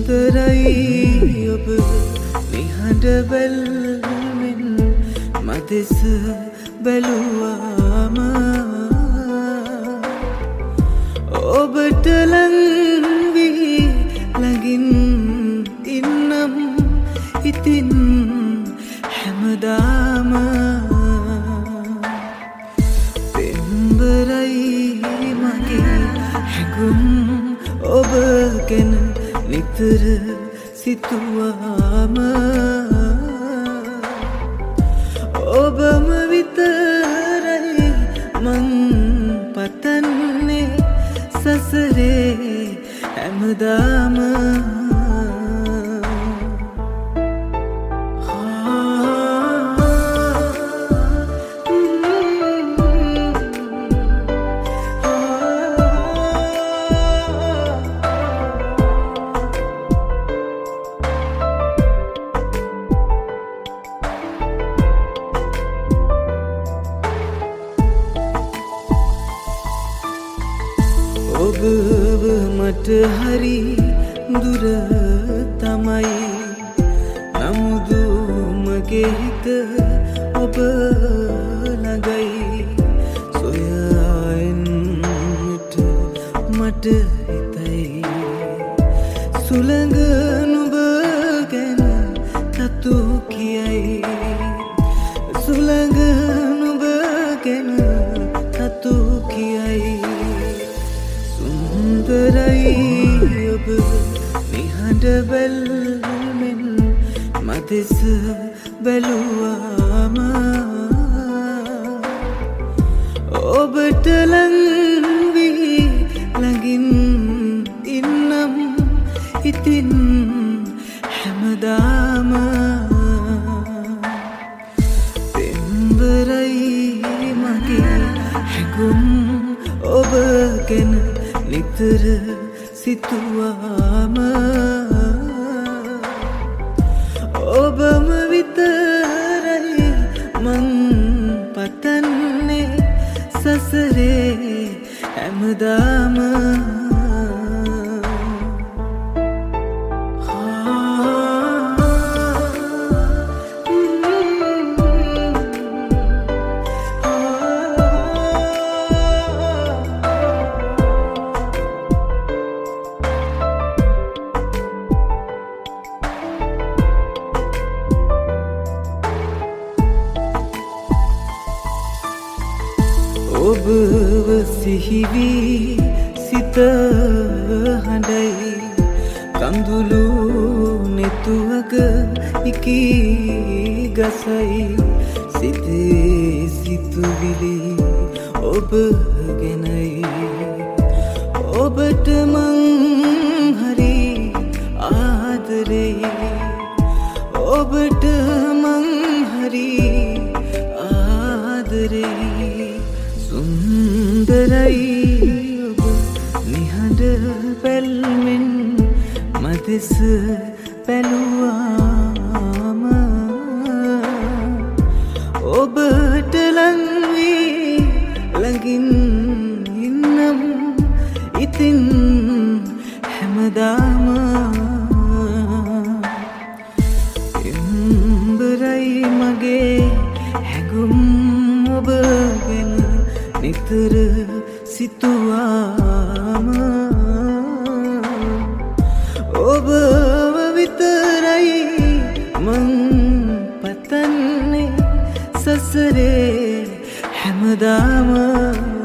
සුන්දරයි ඔබ නිහඬ බැල්මෙන් මදෙස බැලුවාම ඔබට ලං වී ළඟින් ඉන්නම් ඉතින් හැමදාම පෙම්බරයි මගේ හැඟුම් ඔබ ගැන නිතර සිතුවාම ඔබම විතරයි මං පතන්නේ සසරේ හැමදාම ඔබ මට හරි දුර තමයි නමුදු මගේ හිත ඔබ ළඟයි සොයන්නට මට හිතයි සුළඟ නුඹ ගැන තතු කියයි සුළඟ නුඹ ගැන තතු කියයි සුන්දරයි ඔබ නිහඬ බැල්මෙන් මදෙස බැලුවාම ඔබට ලං වී ළඟින් ඉන්නම් ඉතින් හැමදාම පෙම්බරයි මගේ හැඟුම් ඔබ ගැන නිතර සිතුවාම ඔබම විතරයි මං පතන්නේ සසරේ හැමදාම ඔබව සිහිවී සිත හඬයි කඳුළු නෙතුවක ඉකී ගසයි සිතේ සිතුවිලි ඔබ ගැනයි ඔබට මං හරි ආදරෙයි ඔබට මං හරි ආදරෙයි සුන්දරයි ඔබ නිහඬ බැල්මෙන් මදෙස බැලුවාම ඔබට ලං වී ළඟින් ඉන්නම් ඉතින් හැමදාම පෙම්බරයි මගේ හැඟුම් ඔබ ගැන නිතර සිතුවාම ඔබ විතරයි මං පතන්නේ සසරේ හැමදාම